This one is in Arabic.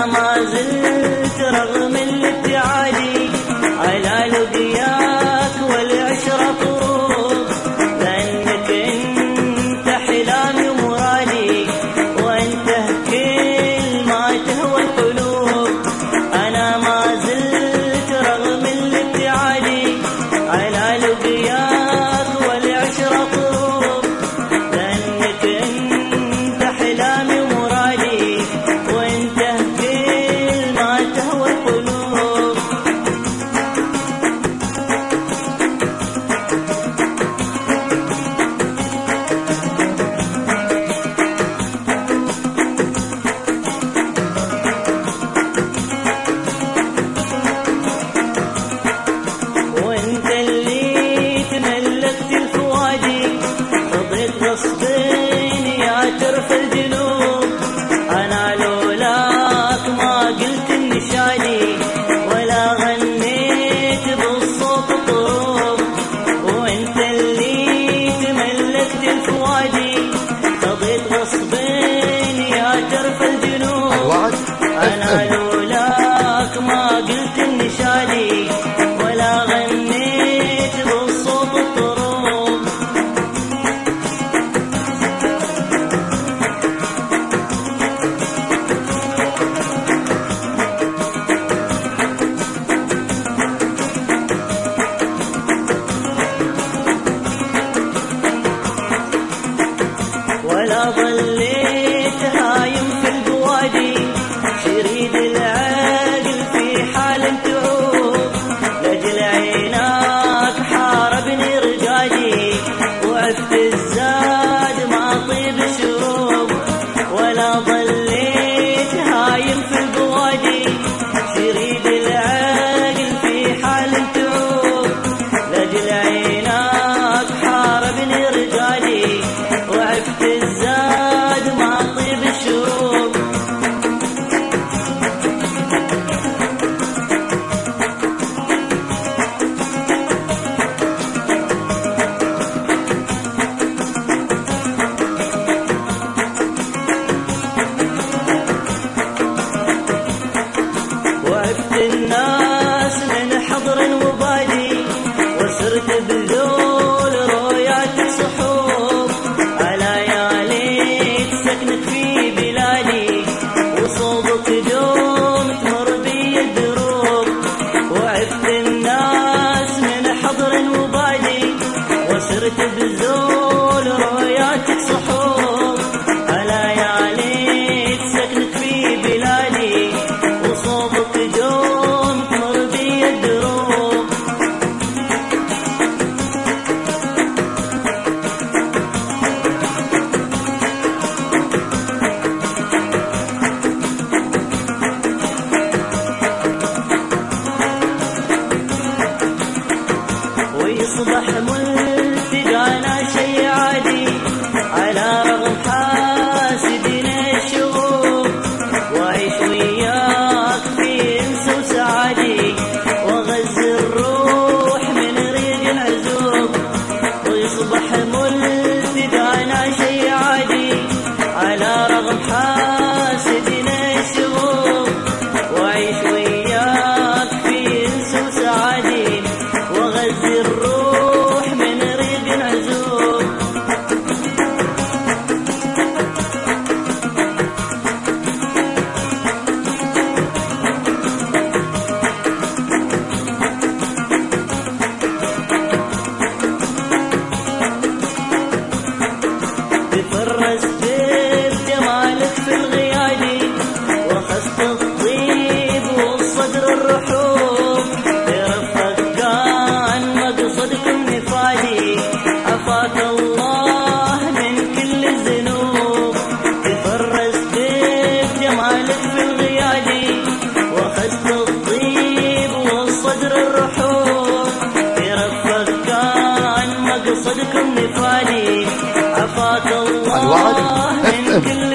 أنا ما زلت رغم الابتعادي على لقياك والعشرة طروق، لأنك أنت حلامي ومرادي، وأنت كل ما تهوى القلوب. أنا ما زلت رغم الابتعادي على لقياك والعشرة طروق، لأنك أنت حلامي ومرادي، وأنت كل ما تهوى القلوب. وانت اللي تملكت الفؤادي، رضيت غصبين يا ترف الجنوب. انا لولاك ما قلت النشادي ولا غنيت بالصوت الطروب. وانت اللي تملكت الفؤادي، رضيت غصبين يا ترف الجنوب. انا لولاك ما قلت النشادي ولا غنيت بالصوت الطروب. ولا ظليت هايم في البوادي، شريد العقل في حال تعوب. لجل عيناك حاربني رقادي، وعفت الزاد ما طيب الشروب. ولا ظليت هايم في البوادي، شريد العقل في حال تعوب. لجل عيناك حاربني رقادي، وعفت الزاد ما طيب الشروب. وعفت الناس من حضر وبادي، وسرت بذول رؤياتك صحوب. على ياليك سكنك في بلادي، وصوبك دوم تمر بي الدروب. وعفت الناس من حضر وبادي، وسرت بذول رؤياتك صحوب. على ياليك سكنك في بلادي، وصوبك دوم تمر بي الدروب. ويصبح ملتقانا شي عادي على رغم حاسدين الشغوب. وعيش وياك في انس وسعادي، وغزي الروح من ريق العزوب. ويصبح ملتقانا شي عادي على رغم حاسدين الشغوب. وعيش وياك في انس وسعادي، وغزي الروح من ريق العزوب. تفرست بجمالك في الغيادي، وخست الطيب والصدر الرحوب. برفقك كان مقصدكم نفادي، عفاك الله من كل الذنوب. تفرست بجمالك في الغيادي، وخست الطيب والصدر الرحوب. برفقك كان مقصدكم نفادي، عفاك الله من كل